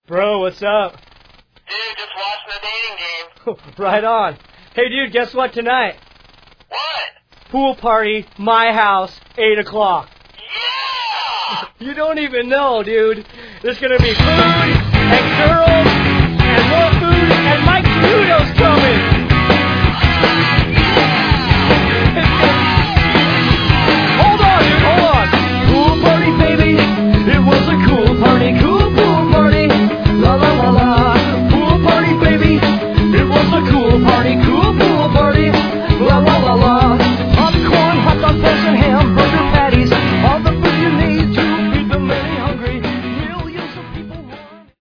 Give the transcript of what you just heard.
Bro, what's up? Dude, just watching the dating game. Right on. Hey, dude, guess what tonight? What? Pool party, my house, 8 o'clock. Yeah! You don't even know, dude. There's gonna be food, and girls, and more food, and Mike Saluto's coming.